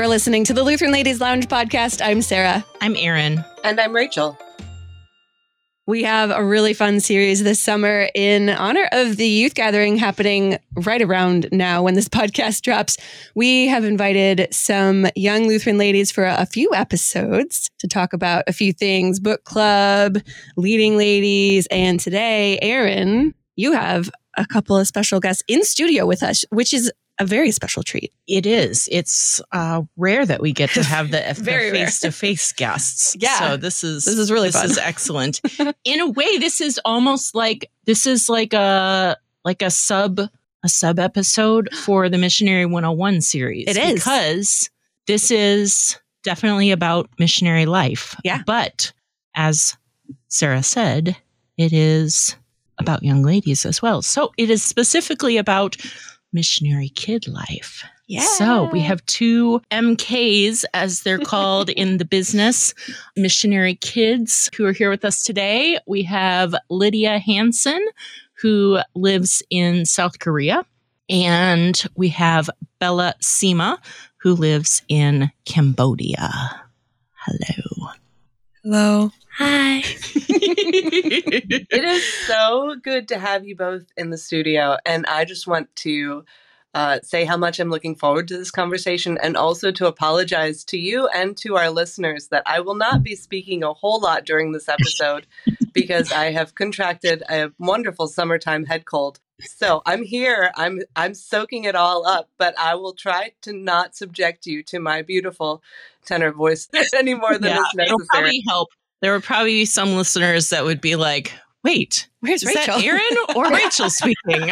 listening to the Lutheran Ladies Lounge podcast. I'm Sarah. I'm Erin. And I'm Rachel. We have a really fun series this summer in honor of the youth gathering happening right around now when this podcast drops. We have invited some young Lutheran ladies for a few episodes to talk about a few things, book club, leading ladies. And today, Erin, you have a couple of special guests in studio with us, which is a very special treat. It is. It's rare that we get to have the face-to-face guests. Yeah. So this is really fun. This is excellent. In a way, this is almost like a sub episode for the Missionary 101 series. It is. Because this is definitely about missionary life. Yeah. But as Sarah said, it is about young ladies as well. So it is specifically about missionary kid life. Yeah. So we have two MKs, as they're called in the business, missionary kids who are here with us today. We have Lydia Hansen, who lives in South Korea. And we have Bella Sima, who lives in Cambodia. Hello. Hello. Hi. It is so good to have you both in the studio. And I just want to say how much I'm looking forward to this conversation, and also to apologize to you and to our listeners that I will not be speaking a whole lot during this episode because I have contracted a wonderful summertime head cold. So I'm here. I'm soaking it all up, but I will try to not subject you to my beautiful tenor voice any more than is necessary. It'll probably help. There would probably be some listeners that would be like, wait, where's is Rachel? that Erin or Rachel speaking?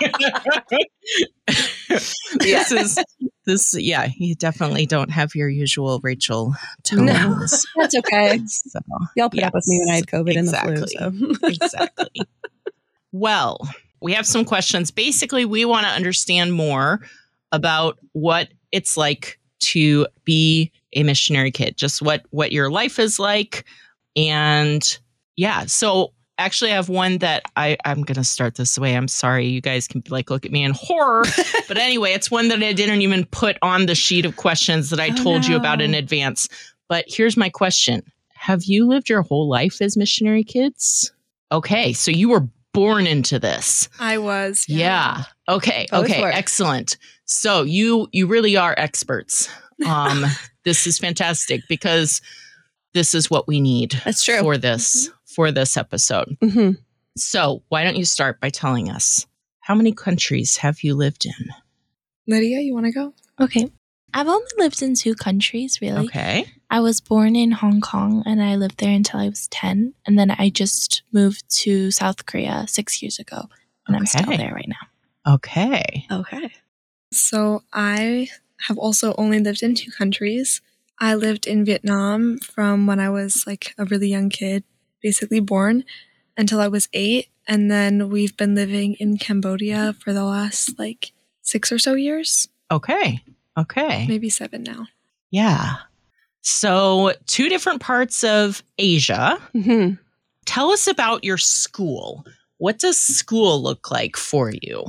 You definitely don't have your usual Rachel tones. No, that's okay. So, Y'all put up with me when I had COVID and the flu. So. Exactly. Well, we have some questions. Basically, we want to understand more about what it's like to be a missionary kid, just what your life is like. And yeah, so actually I have one that I'm going to start this way. I'm sorry. You guys can look at me in horror. But anyway, it's one that I didn't even put on the sheet of questions that I told you about in advance. But here's my question. Have you lived your whole life as missionary kids? Okay. So you were born into this. I was. Yeah. Okay. Okay. Excellent. So you really are experts. This is fantastic because this is what we need. That's true. For this episode. Mm-hmm. So why don't you start by telling us, how many countries have you lived in? Lydia, you want to go? Okay. I've only lived in 2 countries, really. Okay. I was born in Hong Kong and I lived there until I was 10. And then I just moved to South Korea 6 years ago. And I'm still there right now. Okay. Okay. So I have also only lived in 2 countries. I lived in Vietnam from when I was a really young kid, basically born, until I was 8. And then we've been living in Cambodia for the last 6 or so years. Okay. Okay. Maybe 7 now. Yeah. So 2 different parts of Asia. Mm-hmm. Tell us about your school. What does school look like for you?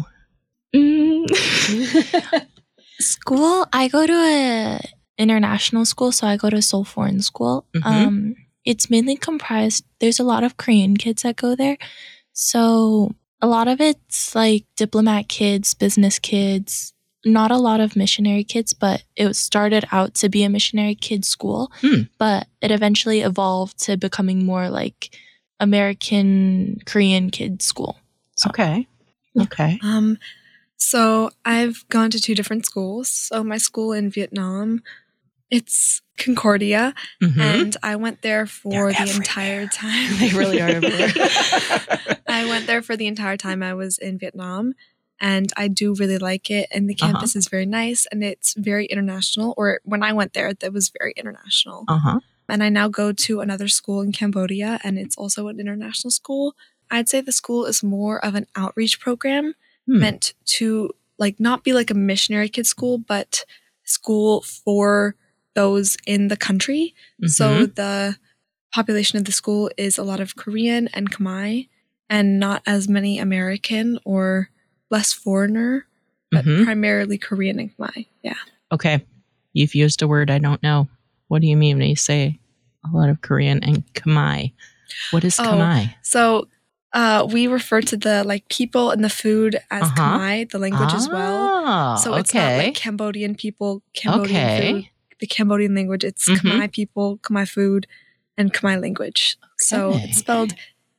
School, I go to a international school, so I go to Seoul Foreign School. Mm-hmm. It's mainly comprised, there's a lot of Korean kids that go there. So a lot of it's diplomat kids, business kids, not a lot of missionary kids, but it started out to be a missionary kids school, but it eventually evolved to becoming more American Korean kids school. So, okay. Okay. So I've gone to 2 different schools. So my school in Vietnam, it's Concordia, and I went there for the entire time. They really are everywhere. I went there for the entire time I was in Vietnam, and I do really like it. And the campus is very nice, and it's very international. Or when I went there, that was very international. And I now go to another school in Cambodia, and it's also an international school. I'd say the school is more of an outreach program meant to not be a missionary kid school, but school for those in the country. So the population of the school is a lot of Korean and Khmer, and not as many American or less foreigner, but primarily Korean and Khmer. Yeah. Okay. You've used a word I don't know. What do you mean when you say a lot of Korean and Khmer? What is Khmer? So we refer to the like people and the food as Khmer, the language as well. So it's not like Cambodian people, Cambodian food, the Cambodian language. It's Khmer people, Khmer food, and Khmer language. So it's spelled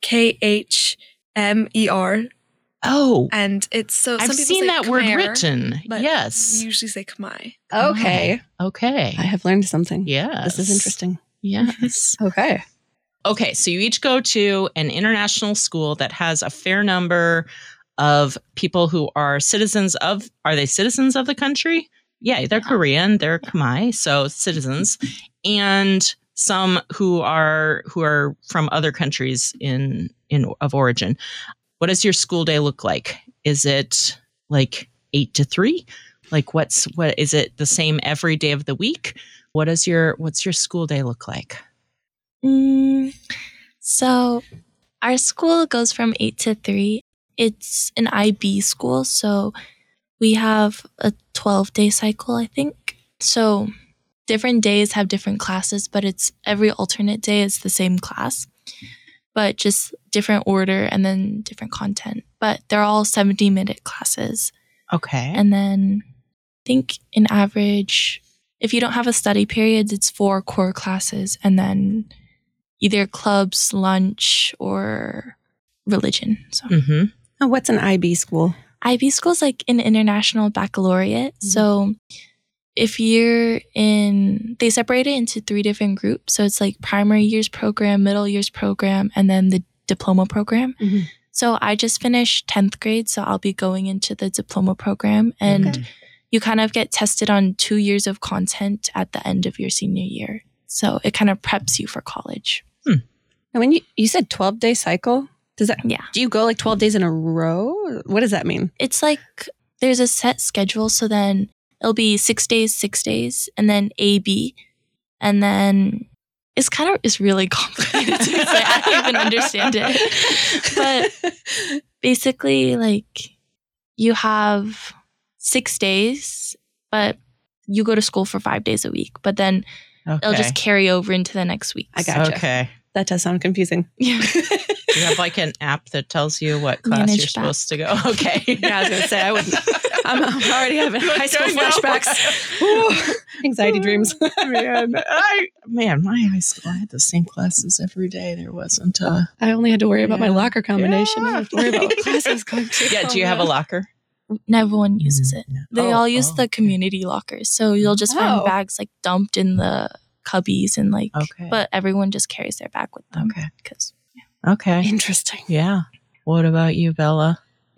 KHMER. Oh, and it's so. I've seen that Khmer, word written. But yes, we usually say Khmer. Okay. Okay. I have learned something. Yes. This is interesting. Yes. Okay. Okay. So you each go to an international school that has a fair number of people who are citizens of. Are they citizens of the country? Yeah, they're Korean. They're Khmer, so citizens, and some who are from other countries in of origin. What does your school day look like? Is it like 8 to 3? Like what is it the same every day of the week? What's your school day look like? So our school goes from 8 to 3. It's an IB school, so we have a 12-day cycle, I think. So different days have different classes, but it's every alternate day is the same class, but just different order and then different content. But they're all 70-minute classes. Okay. And then I think in average, if you don't have a study period, it's 4 core classes and then either clubs, lunch, or religion. So, What's an IB school? IB school is like an international baccalaureate. So if you're they separate it into 3 different groups. So it's like primary years program, middle years program, and then the diploma program. So I just finished 10th grade, so I'll be going into the diploma program. And you kind of get tested on 2 years of content at the end of your senior year. So it kind of preps you for college. And when you said 12-day cycle, do you go like 12 days in a row? What does that mean? It's like there's a set schedule. So then it'll be 6 days, and then AB. And then it's really complicated to say. I don't even understand it. But basically, like, you have 6 days, but you go to school for 5 days a week. But then it'll just carry over into the next week. I gotcha. Okay. That does sound confusing. Yeah. Do you have like an app that tells you what class you're supposed to go? Okay. Yeah, I was going to say, I wouldn't. I'm already having high school flashbacks. Ooh, anxiety dreams. Man, my high school, I had the same classes every day. There wasn't I only had to worry about my locker combination. I didn't have to worry about what class I was going to. Yeah, do you have a locker? Everyone uses it. They all use the community lockers. So you'll just find bags like dumped in the cubbies and like, but everyone just carries their bag with them. Okay. Interesting. Yeah. What about you, Bella?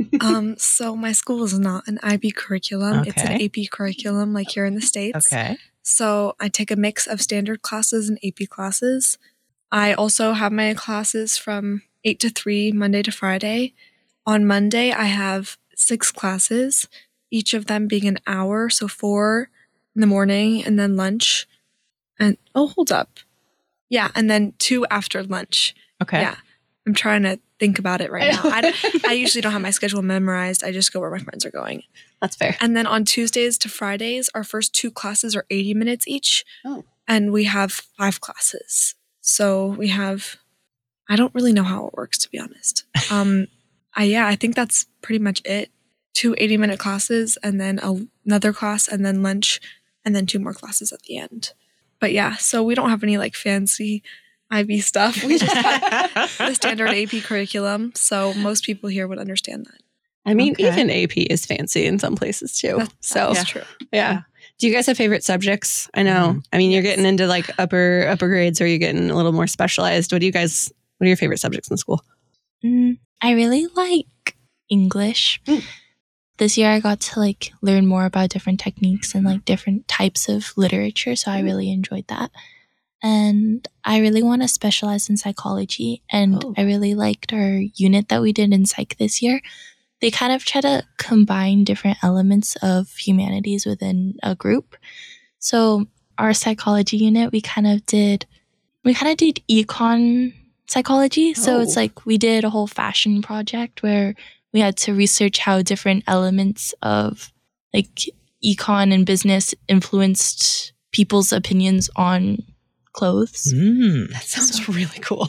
So my school is not an IB curriculum. It's an AP curriculum like here in the States. Okay. So I take a mix of standard classes and AP classes. I also have my classes from 8 to 3, Monday to Friday. On Monday, I have 6 classes, each of them being an hour. So 4 in the morning and then lunch. And hold up. Yeah, and then 2 after lunch. Okay. Yeah. I'm trying to think about it right now. I usually don't have my schedule memorized. I just go where my friends are going. That's fair. And then on Tuesdays to Fridays, our first 2 classes are 80 minutes each. Oh. And we have 5 classes. So we have, I don't really know how it works, to be honest. I think that's pretty much it. 2 80-minute classes and then another class and then lunch and then 2 more classes at the end. But yeah, so we don't have any like fancy IB stuff. We just have the standard AP curriculum. So most people here would understand that. I mean, even AP is fancy in some places too. That's true. Yeah. Do you guys have favorite subjects? I know. I mean, you're getting into like upper grades, or you're getting a little more specialized. What are your favorite subjects in school? I really like English. This year I got to like learn more about different techniques and like different types of literature. So I really enjoyed that. And I really want to specialize in psychology. And I really liked our unit that we did in psych this year. They kind of try to combine different elements of humanities within a group. So our psychology unit, we kind of did econ psychology. So it's like we did a whole fashion project where we had to research how different elements of like econ and business influenced people's opinions on clothes. That sounds really cool.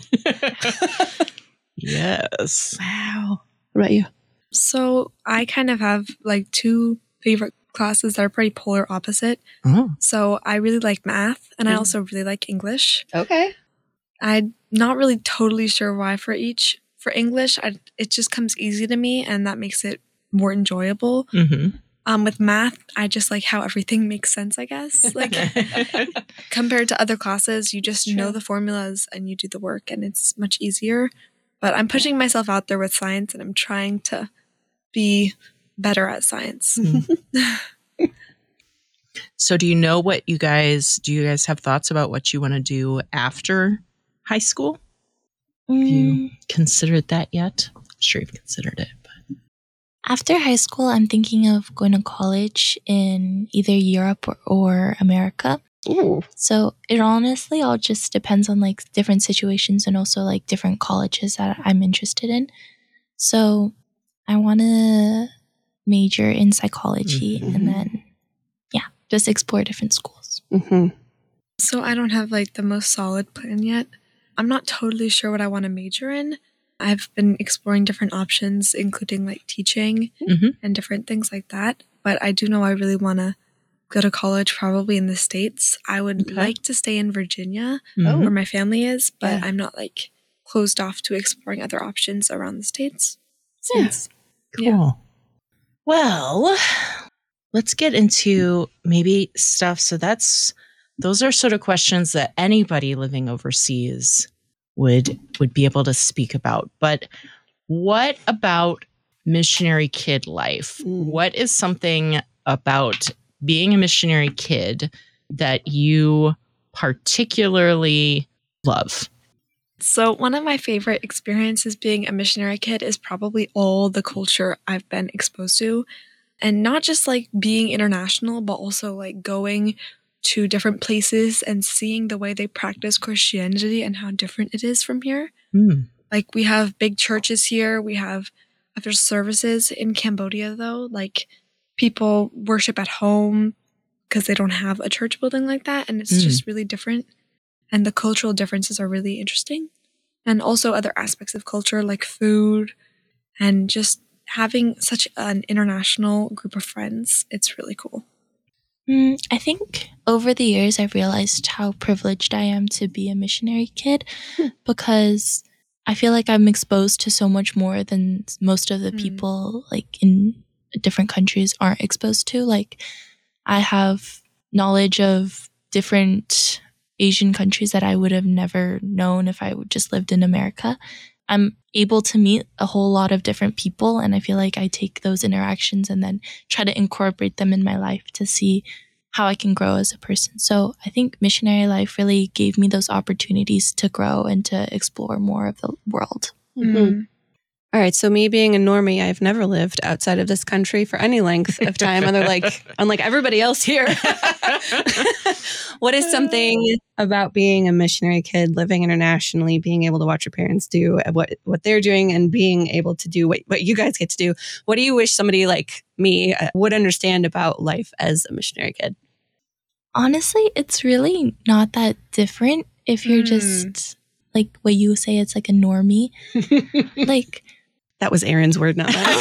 Yes. Wow. What about you? So I kind of have like two favorite classes that are pretty polar opposite. Oh. So I really like math and I also really like English. Okay. I'm not really totally sure why for each. For English, it just comes easy to me and that makes it more enjoyable. With math, I just like how everything makes sense, I guess. Like compared to other classes, you just know the formulas and you do the work and it's much easier. But I'm pushing myself out there with science and I'm trying to be better at science. So do you know what do you guys have thoughts about what you want to do after high school? Have you considered that yet? I'm sure you've considered it. But after high school, I'm thinking of going to college in either Europe or America. Ooh. So it honestly all just depends on like different situations and also like different colleges that I'm interested in. So I want to major in psychology and then, just explore different schools. So I don't have like the most solid plan yet. I'm not totally sure what I want to major in. I've been exploring different options, including like teaching and different things like that. But I do know I really want to go to college probably in the States. I would like to stay in Virginia where my family is, but I'm not like closed off to exploring other options around the States. Cool. Well, let's get into maybe stuff. So those are sort of questions that anybody living overseas would be able to speak about. But what about missionary kid life? What is something about being a missionary kid that you particularly love? So one of my favorite experiences being a missionary kid is probably all the culture I've been exposed to. And not just like being international, but also like going to different places and seeing the way they practice Christianity and how different it is from here. Like we have big churches here. We have after services in Cambodia, though, like people worship at home because they don't have a church building like that. And it's just really different. And the cultural differences are really interesting. And also other aspects of culture like food and just having such an international group of friends. It's really cool. I think over the years, I've realized how privileged I am to be a missionary kid because I feel like I'm exposed to so much more than most of the people like in different countries aren't exposed to. Like I have knowledge of different Asian countries that I would have never known if I would just lived in America. I'm able to meet a whole lot of different people, and I feel like I take those interactions and then try to incorporate them in my life to see how I can grow as a person. So I think missionary life really gave me those opportunities to grow and to explore more of the world. All right. So me being a normie, I've never lived outside of this country for any length of time. Unlike everybody else here. What is something about being a missionary kid, living internationally, being able to watch your parents do what they're doing and being able to do what you guys get to do? What do you wish somebody like me would understand about life as a missionary kid? Honestly, it's really not that different if you're just like what you say, it's like a normie. Like that was Erin's word, not mine.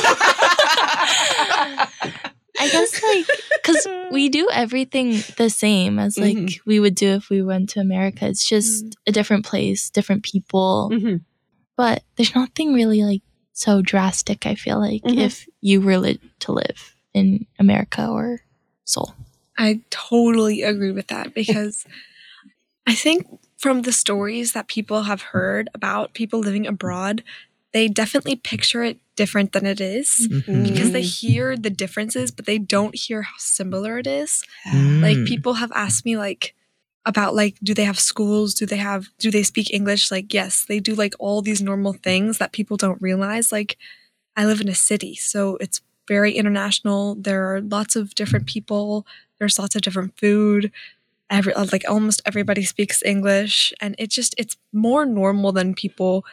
I guess like because we do everything the same as like we would do if we went to America. It's just a different place, different people. But there's nothing really like so drastic, I feel like, if you were to live in America or Seoul. I totally agree with that because I think from the stories that people have heard about people living abroad, they definitely picture it different than it is because they hear the differences, but they don't hear how similar it is. Like people have asked me like about like, do they have schools? Do they speak English? Like, yes, they do like all these normal things that people don't realize. Like I live in a city, so it's very international. There are lots of different people. There's lots of different food. Like almost everybody speaks English, and it's more normal than people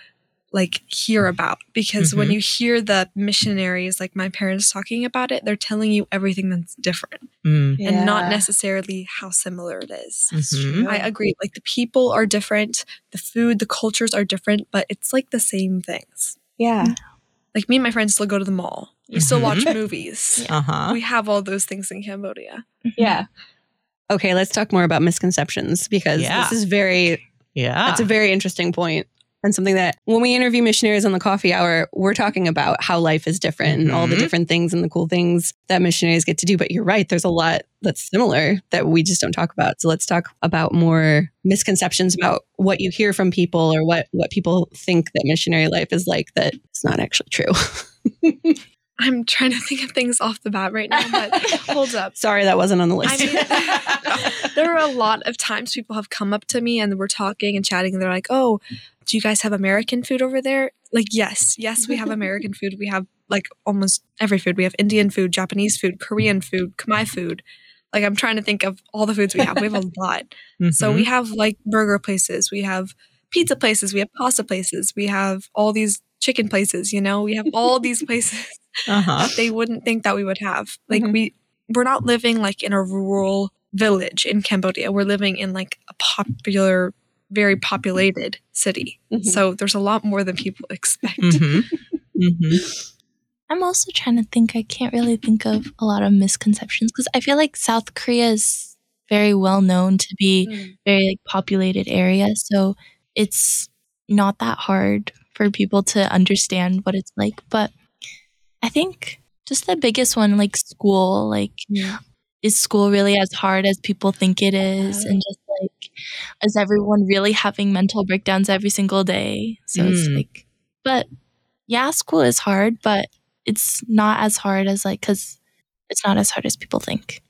like hear about, because when you hear the missionaries, like my parents talking about it, they're telling you everything that's different and not necessarily how similar it is. I agree. Like the people are different, the food, the cultures are different, but it's like the same things. Yeah. Like me and my friends still go to the mall. We still watch movies. We have all those things in Cambodia. Yeah. Okay, let's talk more about misconceptions, because this is that's a very interesting point. And something that when we interview missionaries on the coffee hour, we're talking about how life is different and all the different things and the cool things that missionaries get to do. But you're right, there's a lot that's similar that we just don't talk about. So let's talk about more misconceptions about what you hear from people, or what people think that missionary life is like that it's not actually true. I'm trying to think of things off the bat right now, but hold up. Sorry, that wasn't on the list. I mean, there are a lot of times people have come up to me and we're talking and chatting and they're like, oh, do you guys have American food over there? Like, yes, we have American food. We have like almost every food. We have Indian food, Japanese food, Korean food, Khmer food. Like, I'm trying to think of all the foods we have. We have a lot. So we have like burger places. We have pizza places. We have pasta places. We have all these chicken places, you know? We have all these places that they wouldn't think that we would have. Like, we're not living like in a rural village in Cambodia. We're living in like a popular, very populated city. So there's a lot more than people expect. I'm also trying to think. I can't really think of a lot of misconceptions, because I feel like South Korea is very well known to be very like populated area. So it's not that hard for people to understand what it's like. But I think just the biggest one, like school, like is school really as hard as people think it is? And just like, is everyone really having mental breakdowns every single day? So it's like, but yeah, school is hard, but it's not as hard as like, because it's not as hard as people think.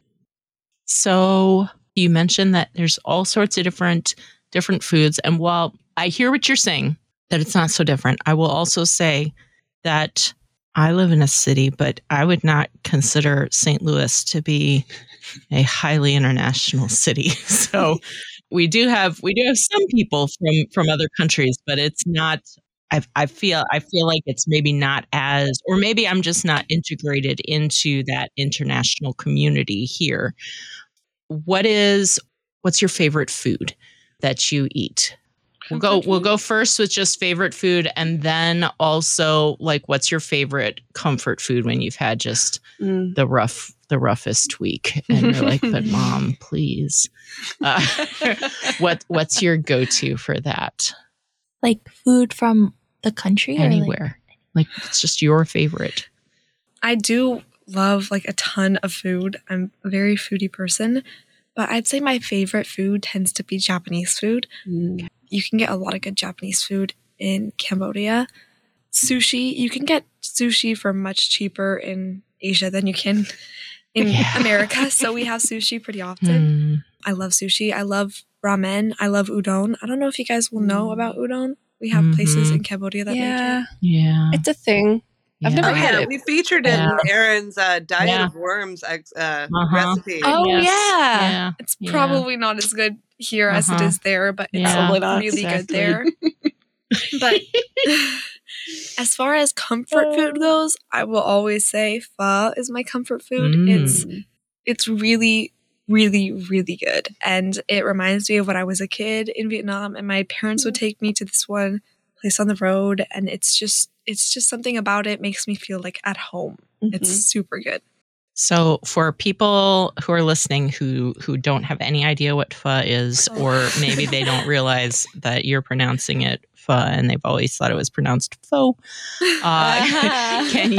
So you mentioned that there's all sorts of different foods. And while I hear what you're saying, that it's not so different, I will also say that I live in a city, but I would not consider St. Louis to be a highly international city. So we do have some people from other countries, but it's not. I feel like it's maybe not as, or maybe I'm just not integrated into that international community here. What's your favorite food that you eat? We'll go first with just favorite food, and then also like, what's your favorite comfort food when you've had just the roughest week and you're like, but mom, please. What's your go-to for that? Like food from the country? Anywhere. Like it's just your favorite. I do love like a ton of food. I'm a very foodie person, but I'd say my favorite food tends to be Japanese food. You can get a lot of good Japanese food in Cambodia. Sushi, you can get sushi for much cheaper in Asia than you can in America. So we have sushi pretty often. I love sushi. I love ramen. I love udon. I don't know if you guys will know about udon. We have places in Cambodia that make it. Yeah. It's a thing. I've never had it. We featured it in Aaron's Diet of Worms recipe. Oh, yeah. It's probably not as good here as it is there, but it's Probably not. really good there. But as far as comfort food goes, I will always say pho is my comfort food. It's really, really, really good. And it reminds me of when I was a kid in Vietnam and my parents would take me to this one place on the road, and it's just something about it makes me feel like at home. It's super good. So for people who are listening who don't have any idea what pho is, or maybe they don't realize that you're pronouncing it pho and they've always thought it was pronounced pho, can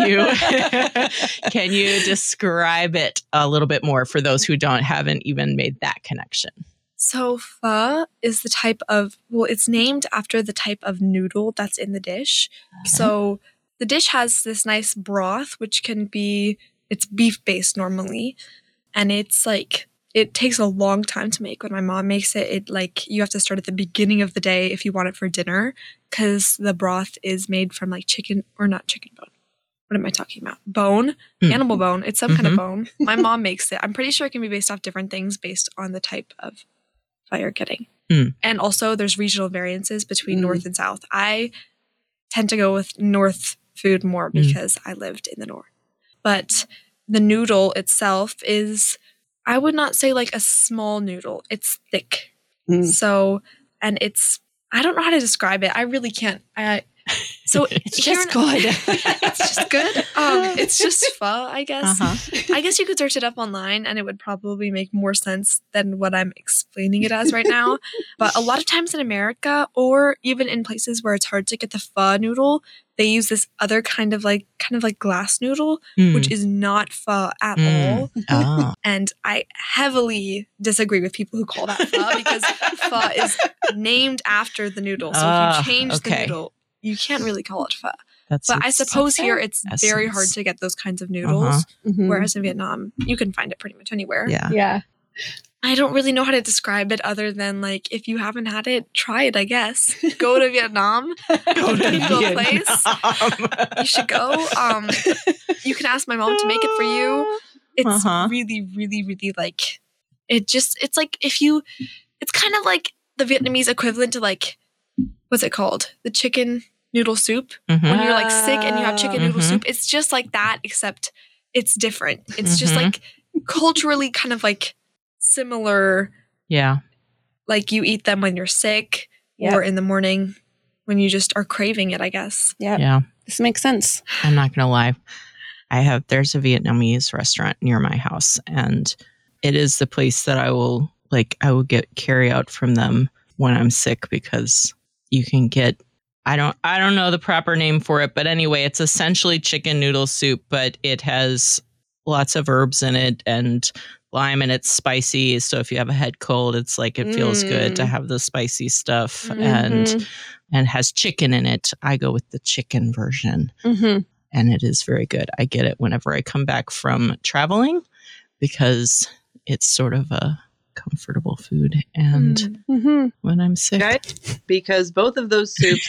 you describe it a little bit more for those who haven't even made that connection? So pho is the type of, it's named after the type of noodle that's in the dish. So the dish has this nice broth, which can be, it's beef-based normally. And it's like, it takes a long time to make. When my mom makes it, you have to start at the beginning of the day if you want it for dinner, because the broth is made from like chicken, or not chicken bone. What am I talking about? Bone, animal bone. It's some kind of bone. My mom makes it. I'm pretty sure it can be based off different things based on the type of pho you're getting. And also there's regional variances between North and South. I tend to go with North food more because I lived in the North. But the noodle itself is, I would not say like a small noodle. It's thick. So, and it's, I don't know how to describe it. I really can't. So it's just good. It's just good. It's just pho, I guess. I guess you could search it up online and it would probably make more sense than what I'm explaining it as right now. But a lot of times in America, or even in places where it's hard to get the pho noodle, they use this other kind of like glass noodle, which is not pho at all. Oh. And I heavily disagree with people who call that pho because pho is named after the noodle. So if you change the noodle, you can't really call it pho. But I suppose here it's very hard to get those kinds of noodles, whereas in Vietnam, you can find it pretty much anywhere. Yeah. I don't really know how to describe it other than like, if you haven't had it, try it, I guess. Go to Vietnam. Go to a place. You should go. You can ask my mom to make it for you. It's really, really, really like, it's like it's kind of like the Vietnamese equivalent to like, what's it called? The chicken noodle soup. When you're like sick and you have chicken noodle soup, it's just like that, except it's different. It's just like culturally kind of like similar. Yeah. Like you eat them when you're sick or in the morning when you just are craving it, I guess. Yeah. This makes sense. I'm not going to lie. There's a Vietnamese restaurant near my house, and it is the place that I will get carry out from them when I'm sick, because you can get, I don't know the proper name for it, but anyway, it's essentially chicken noodle soup, but it has lots of herbs in it and lime, and it's spicy. So if you have a head cold, it's like, it feels good to have the spicy stuff, and has chicken in it. I go with the chicken version, and it is very good. I get it whenever I come back from traveling because it's sort of a comfortable food, and when I'm sick, because both of those soups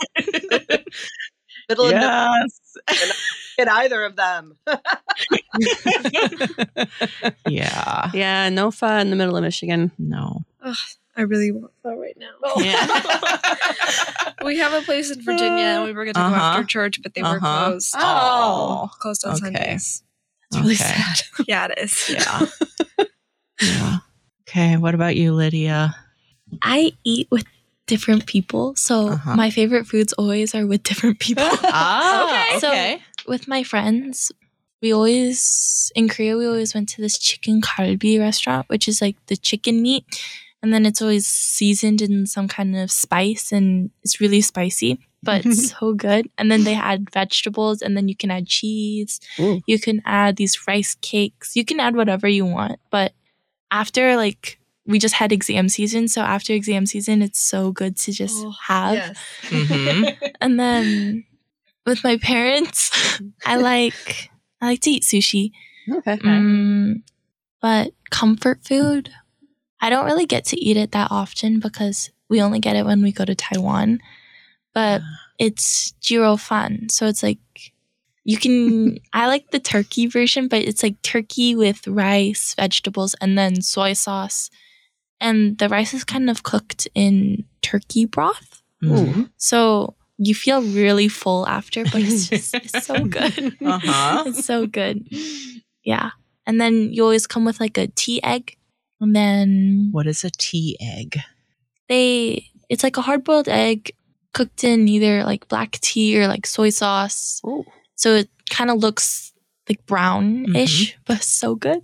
middle of nowhere, and either of them. Yeah, no pho in the middle of Michigan. No. Ugh, I really want pho right now. Yeah. We have a place in Virginia and we were going to go after church, but they were closed. Closed on Sundays. That's really sad. Yeah, it is. Yeah. Okay, what about you, Lydia? I eat with different people, so my favorite foods always are with different people. Okay. So with my friends, in Korea, we always went to this chicken kalbi restaurant, which is like the chicken meat, and then it's always seasoned in some kind of spice, and it's really spicy, but so good. And then they add vegetables, and then you can add cheese. You can add these rice cakes. You can add whatever you want, but after we just had exam season. So after exam season, it's so good to just have. Yes. And then with my parents, I like to eat sushi. Okay. But comfort food, I don't really get to eat it that often because we only get it when we go to Taiwan. But it's jiro fan. So it's like, I like the turkey version, but it's like turkey with rice, vegetables, and then soy sauce. And the rice is kind of cooked in turkey broth. So you feel really full after, but it's so good. It's so good. Yeah. And then you always come with like a tea egg. And then... What is a tea egg? It's like a hard-boiled egg cooked in either like black tea or like soy sauce. Ooh. So it kind of looks like brownish, but so good.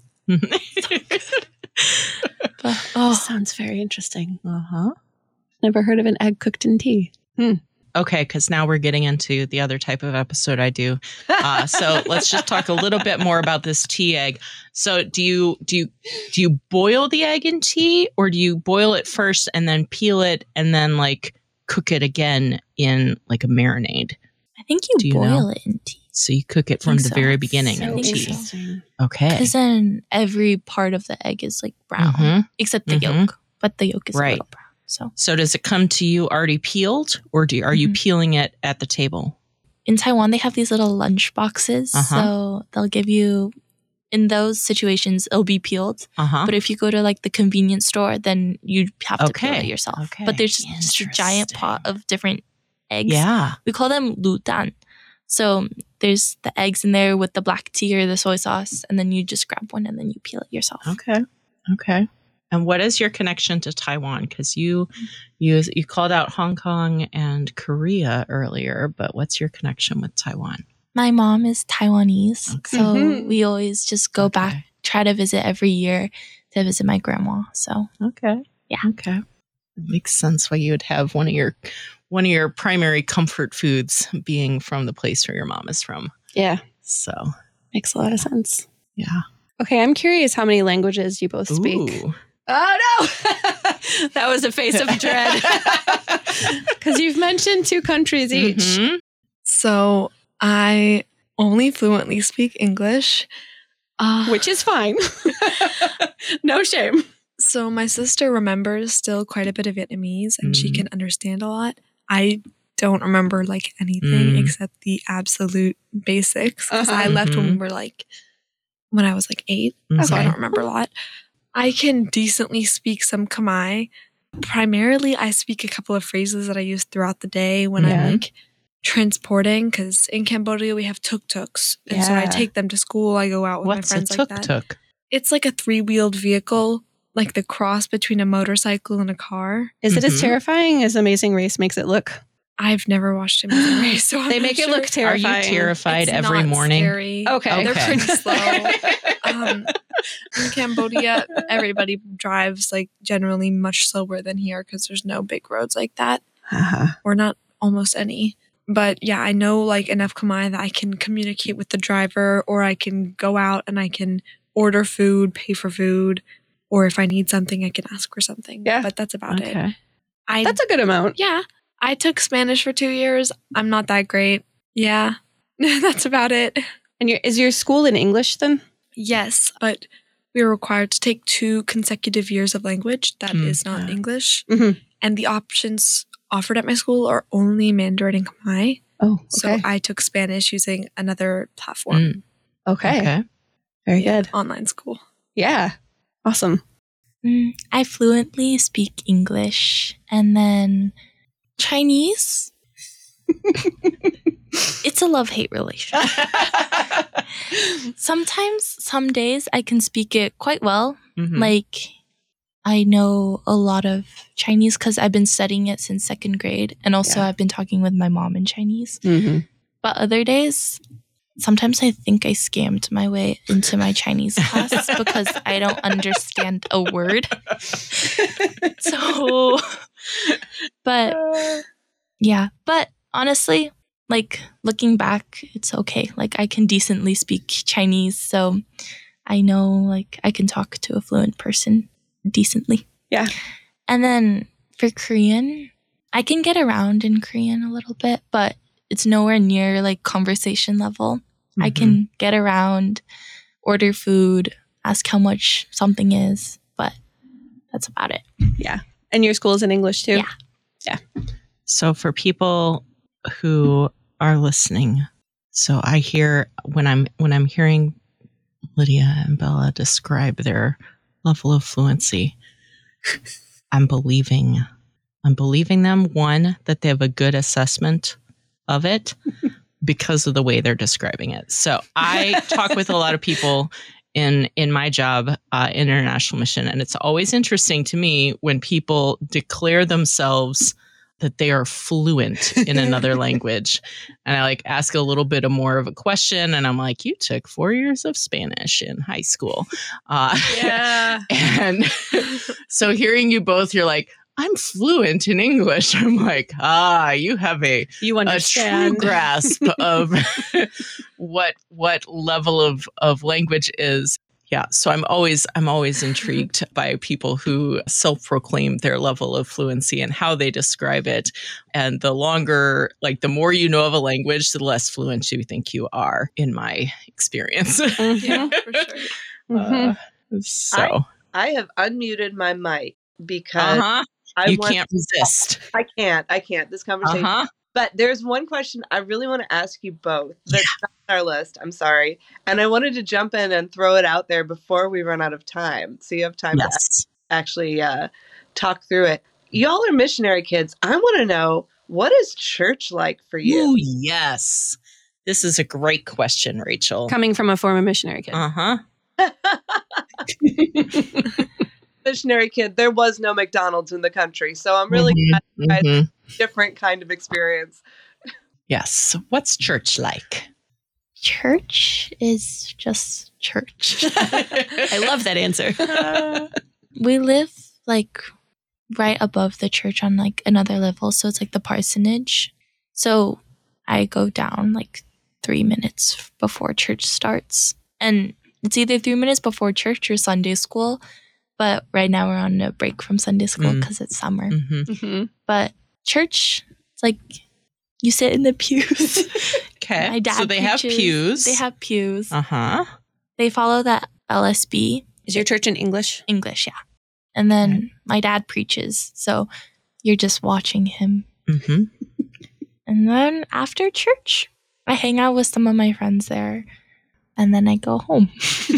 But, sounds very interesting. Never heard of an egg cooked in tea. Okay, because now we're getting into the other type of episode I do. So let's just talk a little bit more about this tea egg. So do you boil the egg in tea, or do you boil it first and then peel it and then like cook it again in like a marinade? I think you boil it in tea. So you cook it from the very beginning in tea. Okay. Because then every part of the egg is like brown, except the yolk. But the yolk is a little brown. So does it come to you already peeled, or are you peeling it at the table? In Taiwan, they have these little lunch boxes. So they'll give you, in those situations, it'll be peeled. But if you go to like the convenience store, then you have to peel it yourself. But there's just a giant pot of different eggs. Yeah. We call them ludan. So there's the eggs in there with the black tea or the soy sauce, and then you just grab one and then you peel it yourself. Okay. And what is your connection to Taiwan? Because you called out Hong Kong and Korea earlier, but what's your connection with Taiwan? My mom is Taiwanese, Okay. so we always just go back, try to visit every year to visit my grandma. So okay. It makes sense why you would have one of your primary comfort foods being from the place where your mom is from. Yeah. So makes a lot of sense. Yeah. Okay, I'm curious how many languages you both speak. Ooh. Oh no! That was a face of dread. Because you've mentioned 2 countries each. Mm-hmm. So I only fluently speak English. Which is fine. No shame. So my sister remembers still quite a bit of Vietnamese and she can understand a lot. I don't remember like anything except the absolute basics because I left when I was like 8. So I don't remember a lot. I can decently speak some Khmer. Primarily, I speak a couple of phrases that I use throughout the day when I'm like transporting, because in Cambodia we have tuk-tuks. And so I take them to school. I go out with my friends like that. What's a tuk-tuk? It's like a 3-wheeled vehicle, like the cross between a motorcycle and a car. Is it as terrifying as Amazing Race makes it look? I've never watched Amazing Race, so they make it look terrifying. Are you terrified it's every morning? Scary. Okay. They're pretty slow. In Cambodia, everybody drives like generally much slower than here because there's no big roads like that, or not almost any. But yeah, I know like enough Khmer that I can communicate with the driver, or I can go out and I can order food, pay for food, or if I need something, I can ask for something. Yeah, but that's about it. That's a good amount. Yeah. I took Spanish for 2 years. I'm not that great. Yeah, that's about it. And is your school in English then? Yes, but we are required to take 2 consecutive years of language that is not English. And the options offered at my school are only Mandarin and Khmer. Oh, okay. So I took Spanish using another platform. Okay. Very good. Online school. Yeah. Awesome. I fluently speak English and then Chinese. It's a love-hate relationship. Sometimes, some days I can speak it quite well. Like, I know a lot of Chinese because I've been studying it since 2nd grade. And also I've been talking with my mom in Chinese. But other days, sometimes I think I scammed my way into my Chinese class because I don't understand a word. But honestly, like looking back, it's okay. Like I can decently speak Chinese, so I know like I can talk to a fluent person decently. Yeah. And then for Korean, I can get around in Korean a little bit, but it's nowhere near like conversation level. I can get around, order food, ask how much something is, but that's about it. Yeah. And your school is in English too? Yeah. So for people who are listening, so I hear when I'm hearing Lydia and Bella describe their level of fluency, I'm believing them, one, that they have a good assessment of it because of the way they're describing it. So I talk with a lot of people in my job, international mission, and it's always interesting to me when people declare themselves that they are fluent in another language. And I like ask a little bit more of a question. And I'm like, you took 4 years of Spanish in high school. And so hearing you both, you're like, I'm fluent in English. I'm like, you have a true grasp of what level of language is. Yeah. So I'm always intrigued by people who self-proclaim their level of fluency and how they describe it. And the more you know of a language, the less fluent you think you are, in my experience. Yeah, for sure. So I have unmuted my mic because you can't resist. I can't. This conversation. But there's one question I really want to ask you both that's not on our list. I'm sorry. And I wanted to jump in and throw it out there before we run out of time. So you have time to actually talk through it. Y'all are missionary kids. I want to know, What is church like for you? Ooh, yes. This is a great question, Rachel. Coming from a former missionary kid. Uh-huh. Missionary kid, there was no McDonald's in the country, so I'm really glad you guys had a different kind of experience. Yes. What's church like? Church is just church. I love that answer. We live like right above the church on like another level. So it's like the parsonage. So I go down like 3 minutes before church starts. And it's either 3 minutes before church or Sunday school. But right now we're on a break from Sunday school because it's summer. Mm-hmm. But church, it's like you sit in the pews. Okay. My dad So they have preaches. pews. They have pews. Uh-huh. They follow that LSB. Is your church in English? English, yeah. And then my dad preaches. So you're just watching him. Mm-hmm. And then after church, I hang out with some of my friends there. And then I go home.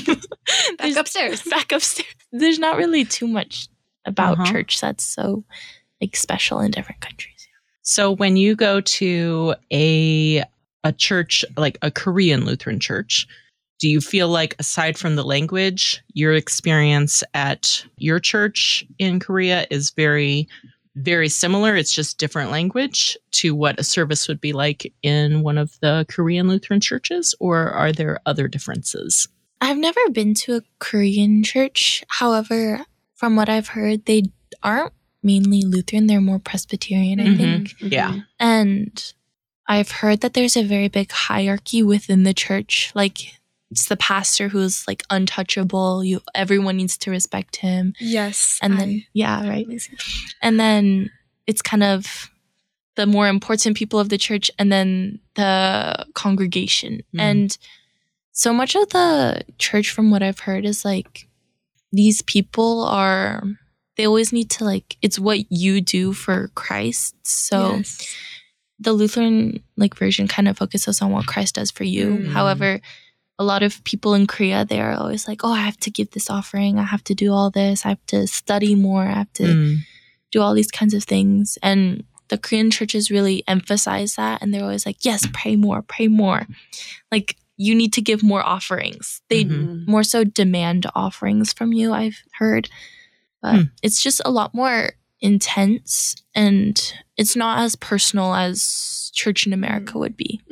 Back upstairs. Back upstairs. There's not really too much about church that's so like special in different countries. So when you go to a church, like a Korean Lutheran church, do you feel like aside from the language, your experience at your church in Korea is very, very similar? It's just different language to what a service would be like in one of the Korean Lutheran churches? Or are there other differences? I've never been to a Korean church. However, from what I've heard, they aren't mainly Lutheran. They're more Presbyterian, I think. Yeah. And I've heard that there's a very big hierarchy within the church. Like, it's the pastor who's like untouchable. Everyone needs to respect him. Yes. And then, right. And then it's kind of the more important people of the church and then the congregation. And so much of the church, from what I've heard, is like these people they always need to like, it's what you do for Christ. So the Lutheran like version kind of focuses on what Christ does for you. However, a lot of people in Korea, they are always like, oh, I have to give this offering. I have to do all this. I have to study more. I have to do all these kinds of things. And the Korean churches really emphasize that. And they're always like, yes, pray more, pray more. Like, you need to give more offerings. They more so demand offerings from you, I've heard. But it's just a lot more intense. And it's not as personal as church in America would be.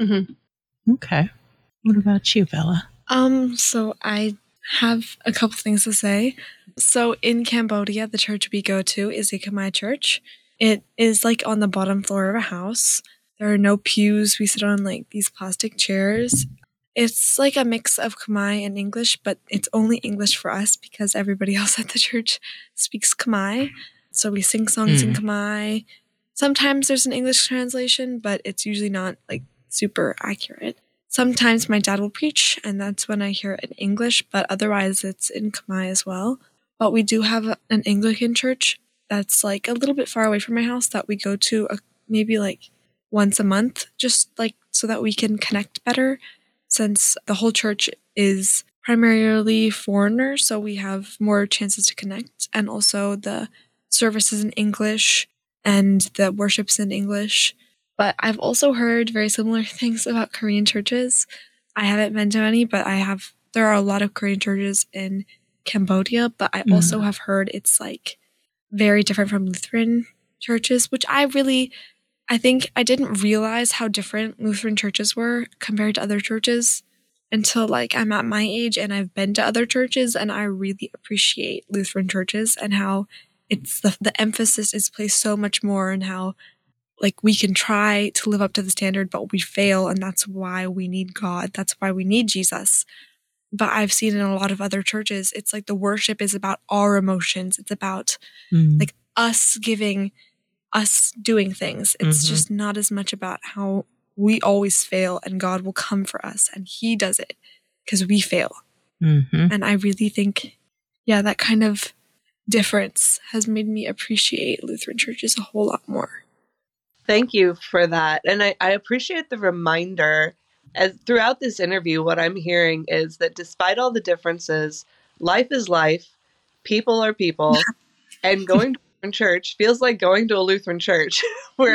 Okay. What about you, Bella? So I have a couple things to say. So in Cambodia, the church we go to is a Khmer church. It is like on the bottom floor of a house. There are no pews. We sit on like these plastic chairs. It's like a mix of Khmer and English, but it's only English for us because everybody else at the church speaks Khmer. So we sing songs in Khmer. Sometimes there's an English translation, but it's usually not like super accurate. Sometimes my dad will preach, and that's when I hear it in English, but otherwise it's in Khmer as well. But we do have an Anglican church that's like a little bit far away from my house that we go to maybe like once a month, just like so that we can connect better, since the whole church is primarily foreigners, so we have more chances to connect. And also the service is in English and the worship's in English. But I've also heard very similar things about Korean churches. I haven't been to any, but there are a lot of Korean churches in Cambodia, but I also have heard it's like very different from Lutheran churches, which I think I didn't realize how different Lutheran churches were compared to other churches until like I'm at my age and I've been to other churches, and I really appreciate Lutheran churches and how it's the emphasis is placed so much more on how like we can try to live up to the standard, but we fail, and that's why we need God. That's why we need Jesus. But I've seen in a lot of other churches, it's like the worship is about our emotions. It's about like us doing things. It's just not as much about how we always fail and God will come for us and he does it because we fail. And I really think, that kind of difference has made me appreciate Lutheran churches a whole lot more. Thank you for that. And I appreciate the reminder. As throughout this interview, what I'm hearing is that despite all the differences, life is life, people are people, and going to church feels like going to a Lutheran church, where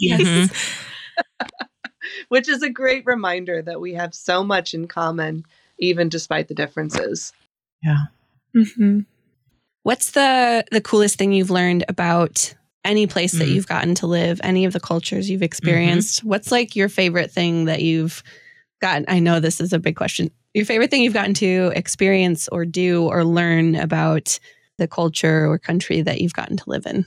which is a great reminder that we have so much in common, even despite the differences. Yeah. Mm-hmm. What's the coolest thing you've learned about any place that you've gotten to live, any of the cultures you've experienced? What's like your favorite thing that you've gotten? I know this is a big question. Your favorite thing you've gotten to experience or do or learn about the culture or country that you've gotten to live in?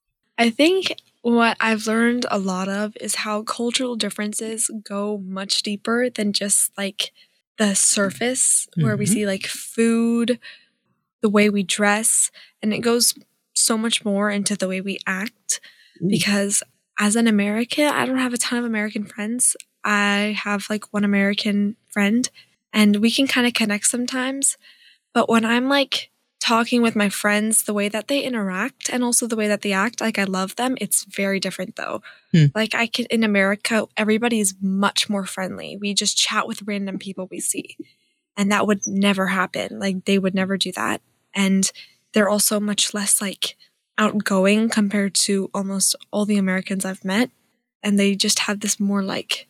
I think what I've learned a lot of is how cultural differences go much deeper than just like the surface, where we see like food, the way we dress, and it goes so much more into the way we act. Because as an American, I don't have a ton of American friends. I have like one American friend, and we can kind of connect sometimes. But when I'm like talking with my friends, the way that they interact and also the way that they act, like I love them, it's very different though. Like in America, everybody is much more friendly. We just chat with random people we see. And that would never happen. Like they would never do that. And they're also much less like outgoing compared to almost all the Americans I've met. And they just have this more like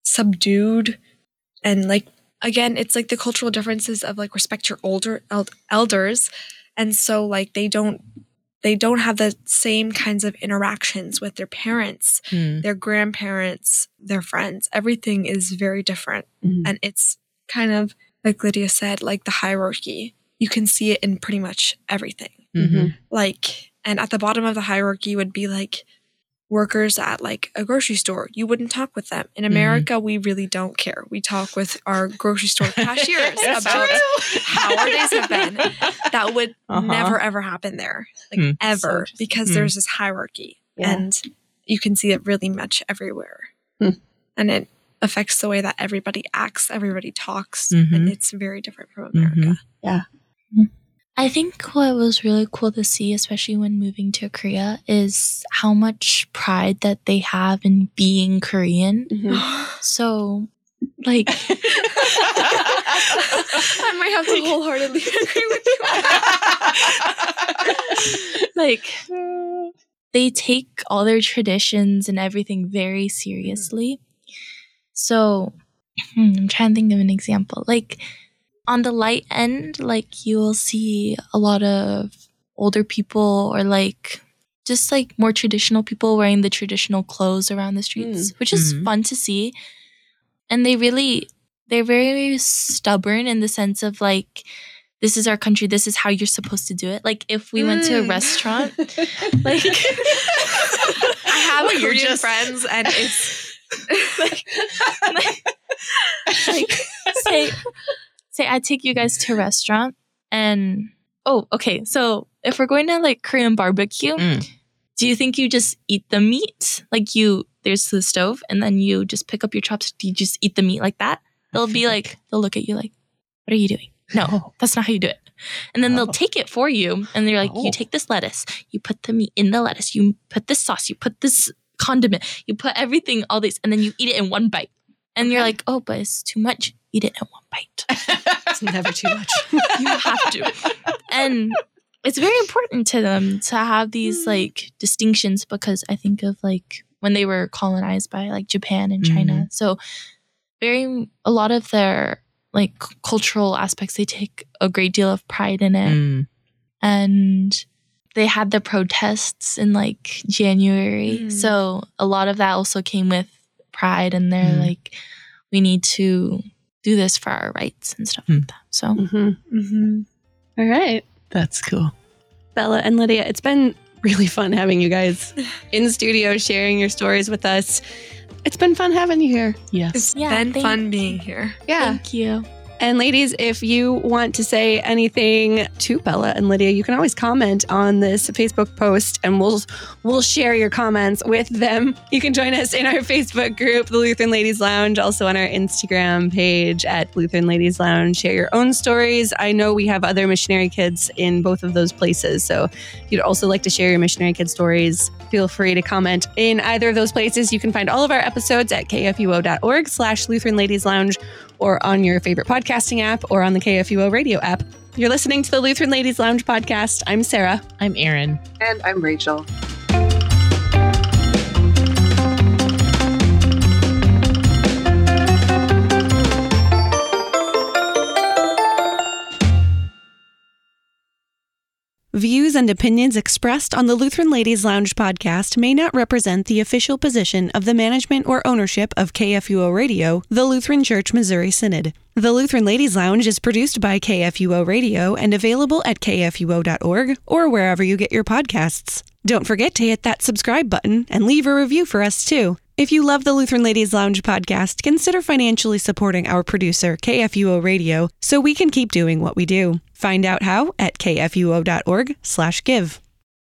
subdued and like, again, it's like the cultural differences of like respect your older elders. And so like they don't have the same kinds of interactions with their parents, their grandparents, their friends. Everything is very different. And it's kind of like Lydia said, like the hierarchy. You can see it in pretty much everything. Like, and at the bottom of the hierarchy would be like workers at like a grocery store. You wouldn't talk with them. In America, we really don't care. We talk with our grocery store cashiers about how our days have been. That would never, ever happen there. Like ever. Because there's this hierarchy. And you can see it really much everywhere. And it affects the way that everybody acts, everybody talks. And it's very different from America. Yeah. I think what was really cool to see, especially when moving to Korea, is how much pride that they have in being Korean. So, like, I might have to wholeheartedly agree with you. Like, they take all their traditions and everything very seriously. So, I'm trying to think of an example. Like, on the light end, like you will see a lot of older people or like just like more traditional people wearing the traditional clothes around the streets, which is fun to see. And they're very stubborn in the sense of like, this is our country, this is how you're supposed to do it. Like if we went to a restaurant, like I have Korean friends and it's like say I take you guys to a restaurant and so if we're going to like Korean barbecue, do you think you just eat the meat? Like there's the stove and then you just pick up your chopstick, you just eat the meat like that? They'll look at you like, what are you doing? No, that's not how you do it. And then they'll take it for you and they're like, you take this lettuce, you put the meat in the lettuce, you put this sauce, you put this condiment, you put everything, all these, and then you eat it in one bite. And you're like, oh, but it's too much. Eat it in one bite. It's never too much. You have to. And it's very important to them to have these like distinctions because I think of like when they were colonized by like Japan and China. So a lot of their like cultural aspects, they take a great deal of pride in it. And they had the protests in like January. So a lot of that also came with pride and they're like, we need to do this for our rights and stuff like that. So, All right. That's cool. Bella and Lydia, it's been really fun having you guys in the studio sharing your stories with us. It's been fun having you here. Yes. It's been fun being here. Yeah. Thank you. And ladies, if you want to say anything to Bella and Lydia, you can always comment on this Facebook post and we'll share your comments with them. You can join us in our Facebook group, the Lutheran Ladies Lounge, also on our Instagram page at Lutheran Ladies Lounge. Share your own stories. I know we have other missionary kids in both of those places. So if you'd also like to share your missionary kid stories, feel free to comment in either of those places. You can find all of our episodes at kfuo.org/Lutheran Ladies Lounge or on your favorite podcasting app or on the KFUO radio app. You're listening to the Lutheran Ladies Lounge podcast. I'm Sarah. I'm Erin. And I'm Rachel. Views and opinions expressed on the Lutheran Ladies Lounge podcast may not represent the official position of the management or ownership of KFUO Radio, the Lutheran Church Missouri Synod. The Lutheran Ladies Lounge is produced by KFUO Radio and available at kfuo.org or wherever you get your podcasts. Don't forget to hit that subscribe button and leave a review for us too. If you love the Lutheran Ladies Lounge podcast, consider financially supporting our producer, KFUO Radio, so we can keep doing what we do. Find out how at kfuo.org/give.